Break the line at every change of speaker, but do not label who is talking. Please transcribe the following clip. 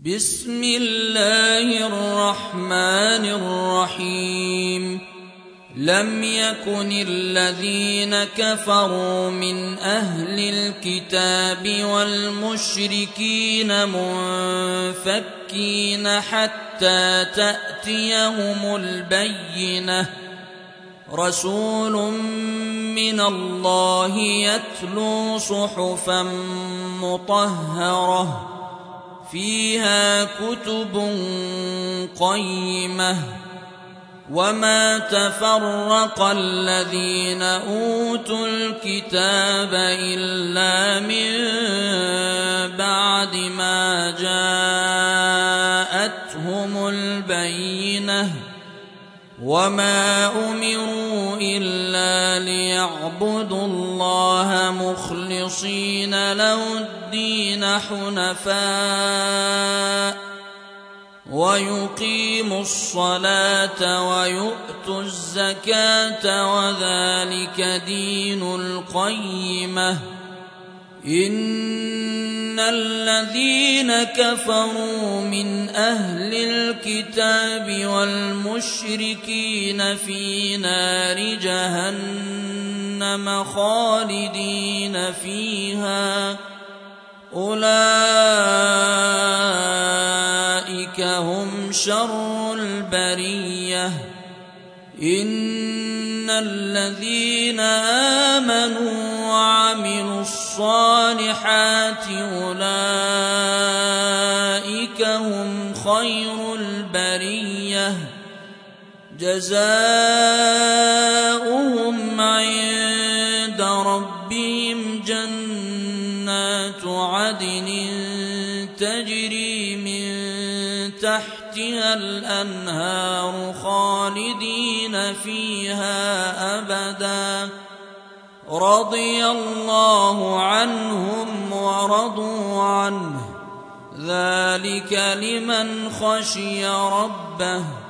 بسم الله الرحمن الرحيم لم يكن الذين كفروا من أهل الكتاب والمشركين منفكين حتى تأتيهم البينة رسول من الله يتلو صحفا مطهرة فيها كتب قيمة وما تفرق الذين أوتوا الكتاب إلا من بعد ما جاءتهم البينة وما أمروا إلا ليعبدوا الله مخلصين له الدين حنفاء ويقيموا الصلاة ويؤتوا الزكاة وذلك دين القيمة إن الذين كفروا من أهل الكتاب والمشركين في نار جهنم خالدين فيها أولئك هم شر البرية إن الذين آمنوا وعملوا الصالحات أولئك هم خير البرية جزاؤهم عند ربهم جنات عدن تجري من تحتها الأنهار خالدين فيها أبدا رضي الله عنهم ورضوا عنه ذلك لمن خشي ربه